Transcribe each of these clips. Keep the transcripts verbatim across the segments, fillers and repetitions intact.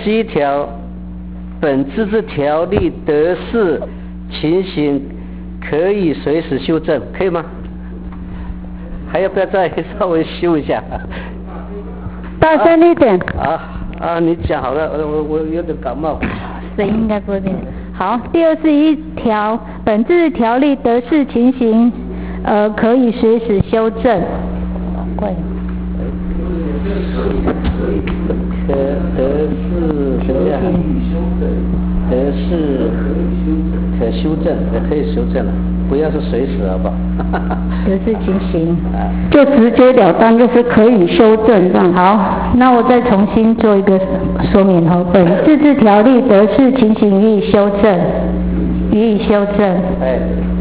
十一条，本自治条例得失情形可以随时修正，可以吗？还要不要再稍微修一下？ 大声一点。 啊啊，你讲好了，我我有点感冒。 声音应该不会变。好，第二十一条，本自治条例得失情形，呃，可以随时修正。快。 可得是怎么样？得是可修正，可以修正了，不要是随时，好不好？ 得失情形，就直截了当，就是可以修正这样。好，那我再重新做一个说明哈。本自治条例得失情形予以修正，予以修正。 哎。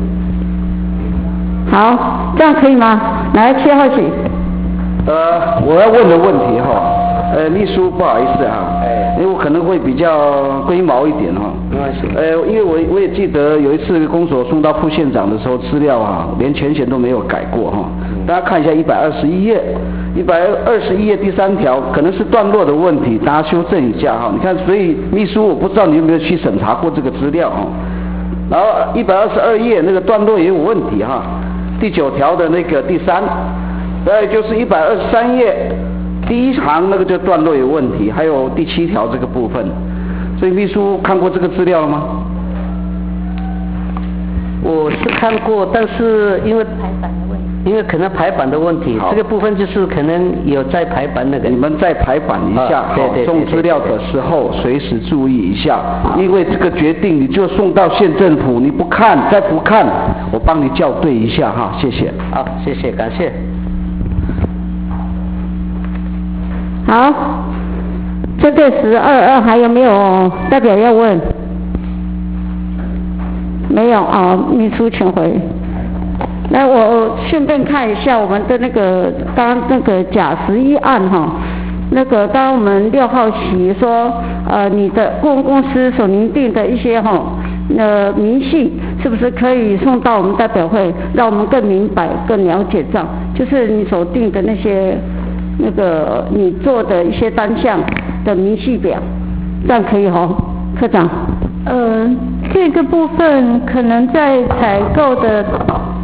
好，这样可以吗？来，七号许。 呃，我要问的问题哈。呃，秘书不好意思啊，哎，因为我可能会比较龟毛一点哈。 没关系。 呃，因为我我也记得有一次公所送到副县长的时候，资料啊连全衔都没有改过哈。大家看一下一百二十一页，一百二十一页第三条可能是段落的问题，大家修正一下哈。你看，所以秘书我不知道你有没有去审查过这个资料哈。然后一百二十二页那个段落也有问题哈，第九条的那个第三，再就是一百二十三页。第一行那个就段落有问题，还有第七条这个部分，所以秘书看过这个资料了吗？ 我是看过，但是因为排版的问题， 因为可能排版的问题，这个部分就是可能有在排版那个。 你们再排版一下， 啊、对对对送资料的时候随时注意一下，因为这个决定你就送到县政府，你不看再不看，我帮你校对一下哈，谢谢。 好，谢谢，感谢。 好，这个十二二还有没有代表要问？没有啊，秘书请回。来，我顺便看一下我们的那个刚那个甲十一案哈，那个刚刚我们六号席说，呃，你的顾问公司所拟定的一些哈，呃，明细是不是可以送到我们代表会，让我们更明白、更了解这样，就是你所定的那些。那个你做的一些单项的明细表，这样可以哦，科长。呃，这个部分可能在采购的